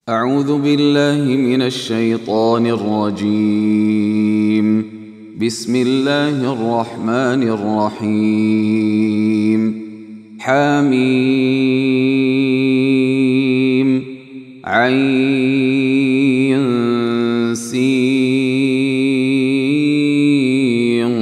أعوذ بالله من الشيطان الرجيم. بسم الله الرحمن الرحيم. حميم عين سين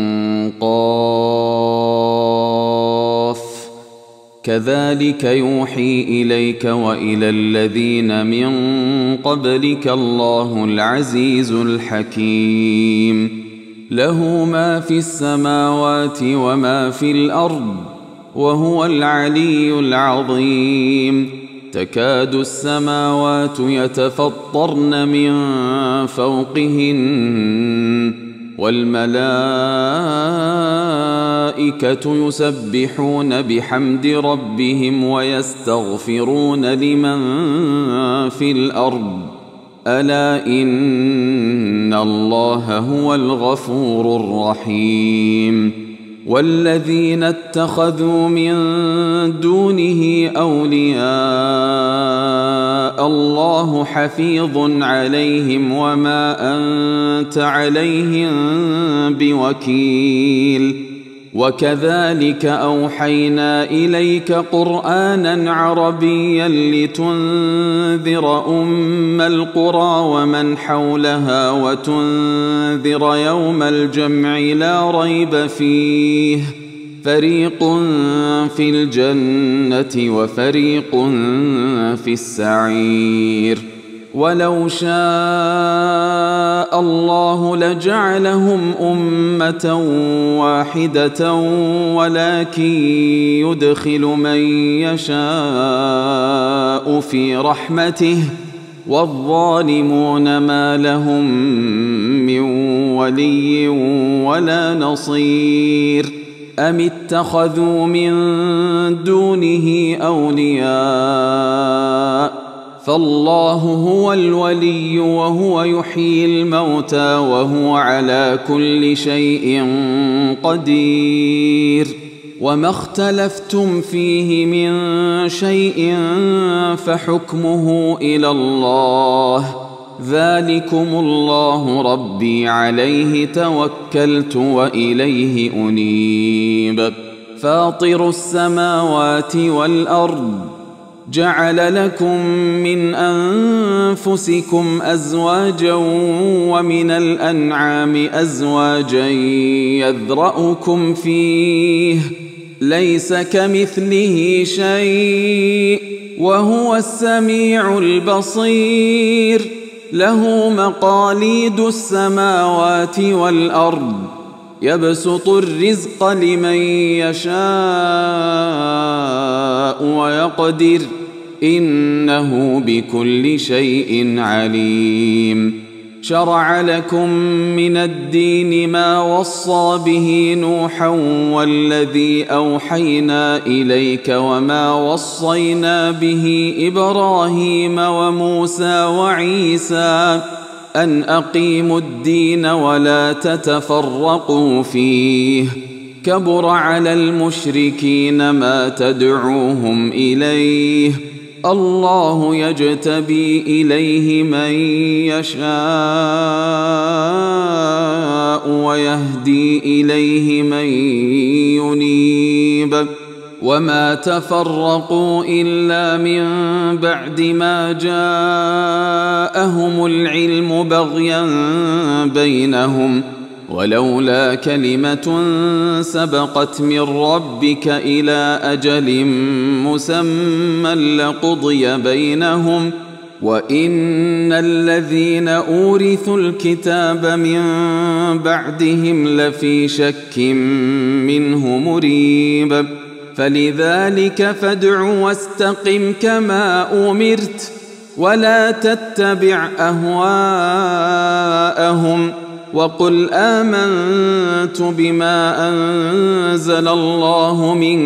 قاف كذلك يوحي إليك وإلى الذين من قبلك الله العزيز الحكيم. له ما في السماوات وما في الأرض وهو العلي العظيم. تكاد السماوات يتفطرن من فوقهن والملائكة يسبحون بحمد ربهم ويستغفرون لمن في الأرض ألا إن الله هو الغفور الرحيم. والذين اتخذوا من دونه أولياء الله حفيظ عليهم وما أنت عليهم بوكيل. وكذلك أوحينا إليك قرآنا عربيا لتنذر أم القرى ومن حولها وتنذر يوم الجمع لا ريب فيه فريق في الجنة وفريق في السعير. ولو شاء الله لجعلهم أمة واحدة ولكن يدخل من يشاء في رحمته والظالمون ما لهم من ولي ولا نصير. أم اتخذوا من دونه أولياء فالله هو الولي وهو يحيي الموتى وهو على كل شيء قدير. وما اختلفتم فيه من شيء فحكمه إلى الله ذلكم الله ربي عليه توكلت وإليه أنيب. فاطر السماوات والأرض جعل لكم من أنفسكم أزواجا ومن الأنعام أزواجا يذرأكم فيه ليس كمثله شيء وهو السميع البصير. له مقاليد السماوات والأرض يبسط الرزق لمن يشاء ويقدر إنه بكل شيء عليم. شرع لكم من الدين ما وصى به نوحا والذي أوحينا إليك وما وصينا به إبراهيم وموسى وعيسى أن أقيموا الدين ولا تتفرقوا فيه كبر على المشركين ما تدعوهم إليه الله يجتبي إليه من يشاء ويهدي إليه من ينيب. وما تفرقوا إلا من بعد ما جاءهم العلم بغيا بينهم ولولا كلمة سبقت من ربك إلى أجل مسمى لقضي بينهم وإن الذين أورثوا الكتاب من بعدهم لفي شك منه مريب. فلذلك فادع واستقم كما أمرت ولا تتبع أهواءهم وقل آمنت بما أنزل الله من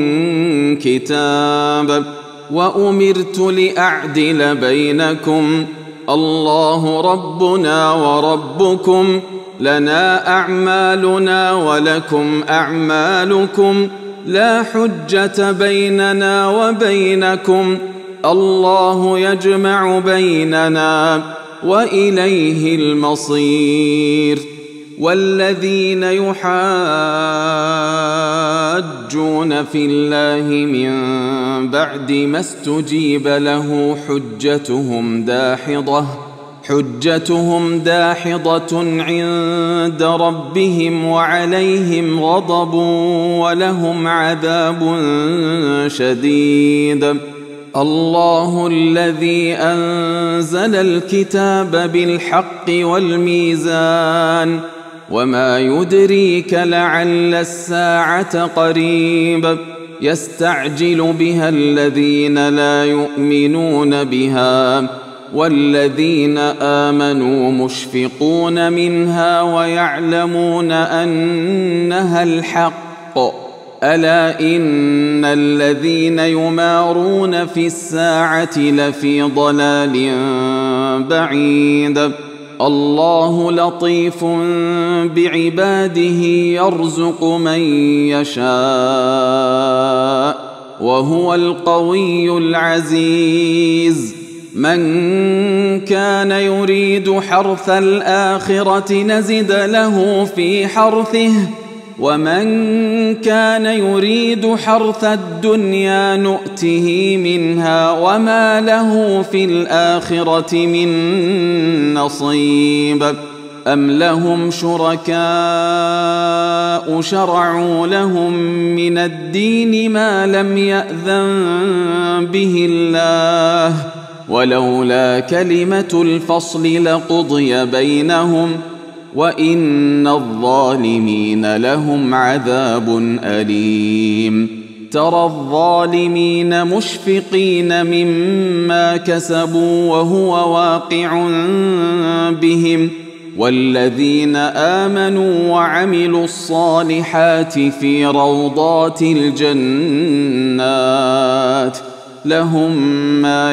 كتاب وأمرت لأعدل بينكم الله ربنا وربكم لنا أعمالنا ولكم أعمالكم لا حجة بيننا وبينكم الله يجمع بيننا وإليه المصير. والذين يحاجون في الله من بعد ما استجيب له حجتهم داحضة عند ربهم وعليهم غضب ولهم عذاب شديد. الله الذي أنزل الكتاب بالحق والميزان وما يدريك لعل الساعة قريب يستعجل بها الذين لا يؤمنون بها والذين آمنوا مشفقون منها ويعلمون أنها الحق. ألا إن الذين يمارون في الساعة لفي ضلال بعيد. الله لطيف بعباده يرزق من يشاء وهو القوي العزيز. من كان يريد حرث الآخرة نزد له في حرثه ومن كان يريد حرث الدنيا نؤته منها وما له في الآخرة من نصيب. أم لهم شركاء شرعوا لهم من الدين ما لم يأذن به الله ولولا كلمة الفصل لقضي بينهم وإن الظالمين لهم عذاب أليم. ترى الظالمين مشفقين مما كسبوا وهو واقع بهم والذين آمنوا وعملوا الصالحات في روضات الجنات لهم ما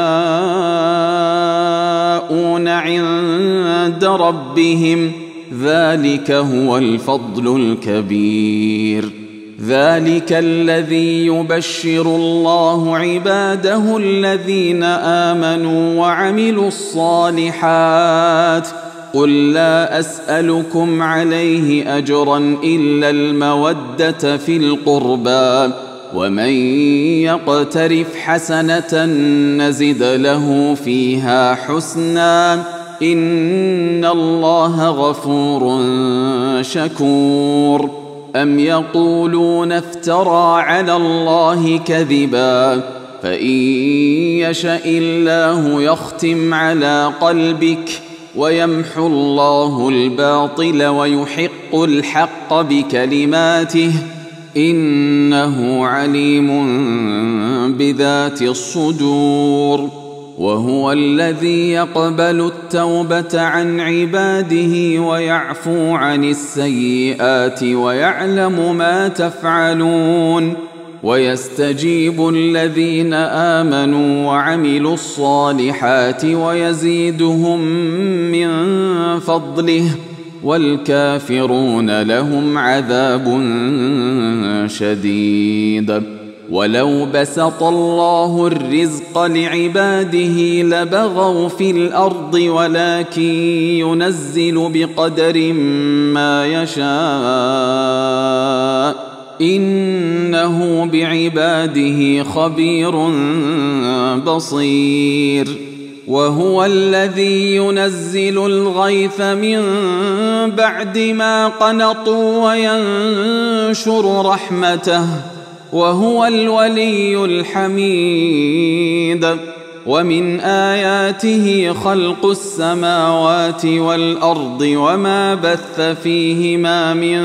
يشاءون عند ربهم ذلك هو الفضل الكبير. ذلك الذي يبشر الله عباده الذين آمنوا وعملوا الصالحات. قل لا أسألكم عليه أجرا إلا المودة في القربى ومن يقترف حسنة نزد له فيها حسنا إن الله غفور شكور. أم يقولون افترى على الله كذبا فإن يشأ الله يختم على قلبك ويمحو الله الباطل ويحق الحق بكلماته إنه عليم بذات الصدور. وهو الذي يقبل التوبة عن عباده ويعفو عن السيئات ويعلم ما تفعلون ويستجيب الذين آمنوا وعملوا الصالحات ويزيدهم من فضله والكافرون لهم عذاب شديد. ولو بسط الله الرزق لعباده لبغوا في الأرض ولكن ينزل بقدر ما يشاء إنه بعباده خبير بصير. وهو الذي ينزل الغيث من بعد ما قنطوا وينشر رحمته وهو الولي الحميد. ومن آياته خلق السماوات والأرض وما بث فيهما من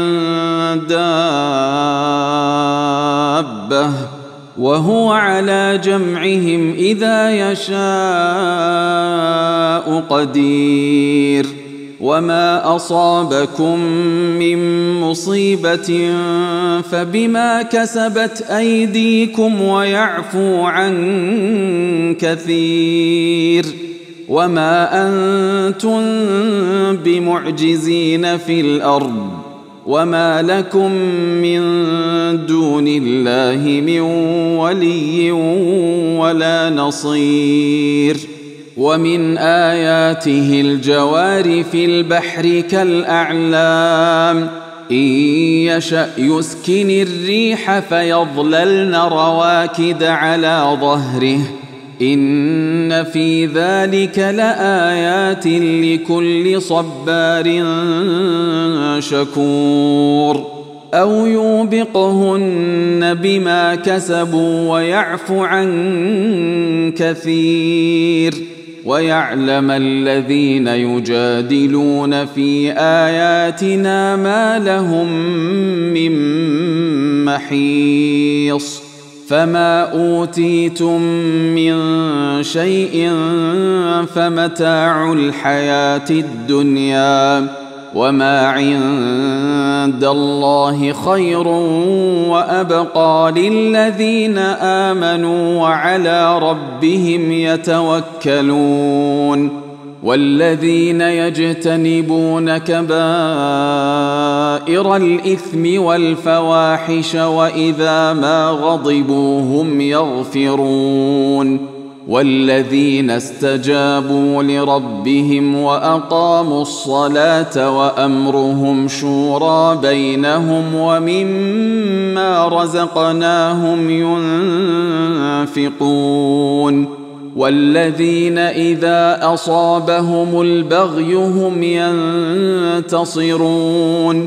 دابة وهو على جمعهم إذا يشاء قدير. وما أصابكم من مصيبة فبما كسبت أيديكم ويعفو عن كثير. وما أنتم بمعجزين في الأرض وما لكم من دون الله من ولي ولا نصير ومن آياته الجوار في البحر كالأعلام إن يشأ يسكن الريح فيظللن رواكد على ظهره إن في ذلك لآيات لكل صبار شكور أو يوبقهن بما كسبوا ويعفو عن كثير ويعلم الذين يجادلون في آياتنا ما لهم من محيص فما أوتيتم من شيء فمتاع الحياة الدنيا وما عند الله خير وأبقى للذين آمنوا وعلى ربهم يتوكلون والذين يجتنبون كبائر الإثم والفواحش وإذا ما غضبوا هم يغفرون والذين استجابوا لربهم وأقاموا الصلاة وأمرهم شورى بينهم ومما رزقناهم ينفقون والذين إذا أصابهم البغي هم ينتصرون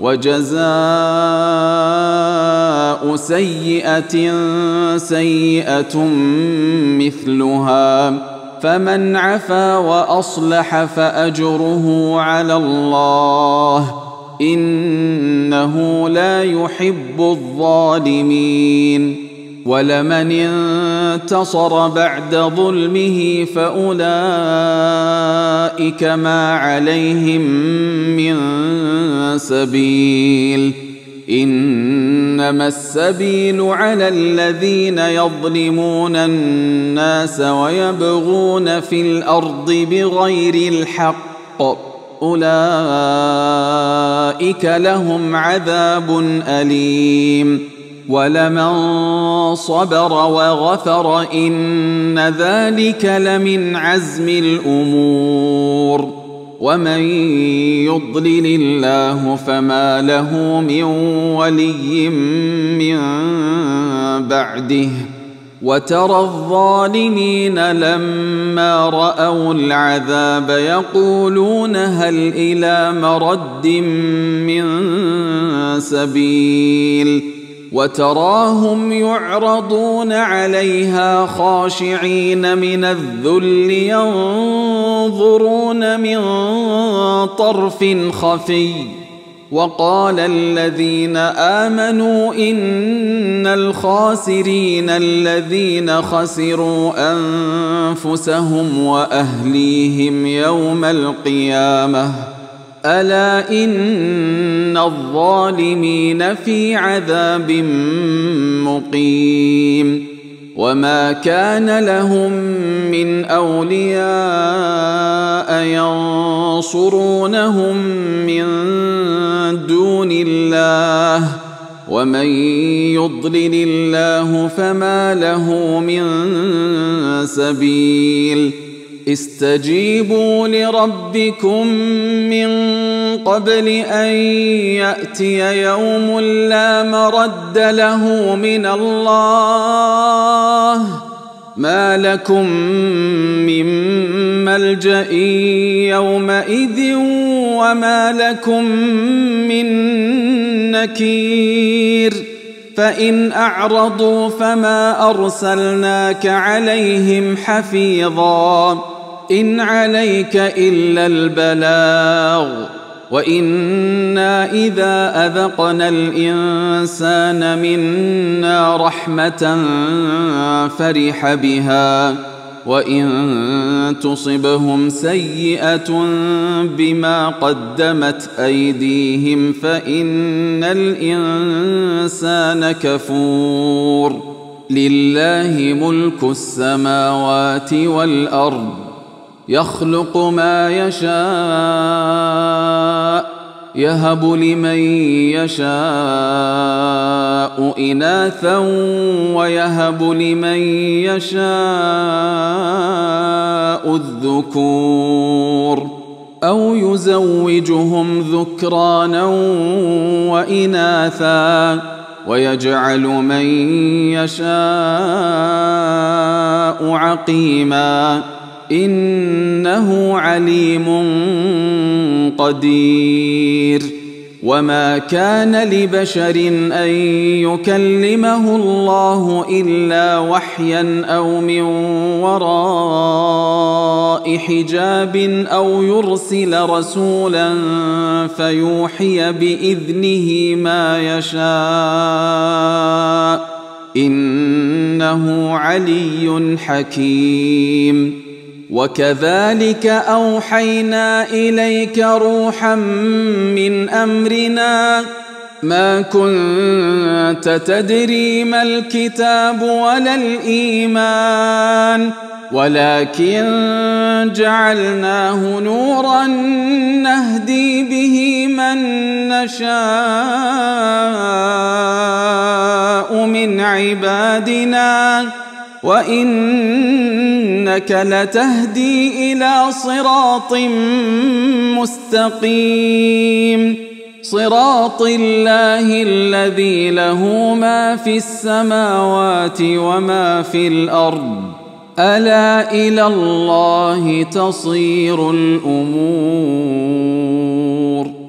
وجزاء سيئة سيئة مثلها فمن عفا وأصلح فأجره على الله إنه لا يحب الظالمين ولمن انتصر بعد ظلمه فأولئك ما عليهم من سبيل إنما السبيل على الذين يظلمون الناس ويبغون في الأرض بغير الحق أولئك لهم عذاب أليم ولمن صبر وغفر إن ذلك لمن عزم الأمور ومن يضلل الله فما له من ولي من بعده وترى الظالمين لما رأوا العذاب يقولون هل إلى مرد من سبيل وتراهم يعرضون عليها خاشعين من الذل ينظرون من طرف خفي وقال الذين آمنوا إن الخاسرين الذين خسروا أنفسهم وأهليهم يوم القيامة ألا إن الظالمين في عذاب مقيم وما كان لهم من أولياء ينصرونهم من دون الله ومن يضلل الله فما له من سبيل استجيبوا لربكم من قبل أن يأتي يوم لا مرد له من الله ما لكم من ملجأ يومئذ وما لكم من نكير فإن أعرضوا فما أرسلناك عليهم حفيظا إن عليك إلا البلاغ وإنا إذا أذقنا الإنسان منا رحمة فرح بها وإن تصبهم سيئة بما قدمت أيديهم فإن الإنسان كفور لله ملك السماوات والأرض يخلق ما يشاء يهب لمن يشاء إناثا ويهب لمن يشاء الذكور أو يزوجهم ذكرانا وإناثا ويجعل من يشاء عقيما إنه عليم قدير. وما كان لبشر أن يكلمه الله إلا وحيا أو من وراء حجاب أو يرسل رسولا فيوحي بإذنه ما يشاء إنه علي حكيم. وكذلك أوحينا إليك روحا من أمرنا ما كنت تدري ما الكتاب ولا الإيمان ولكن جعلناه نورا نهدي به من نشاء من عبادنا وإنك لتهدي إلى صراط مستقيم صراط الله الذي له ما في السماوات وما في الأرض ألا إلى الله تصير الأمور.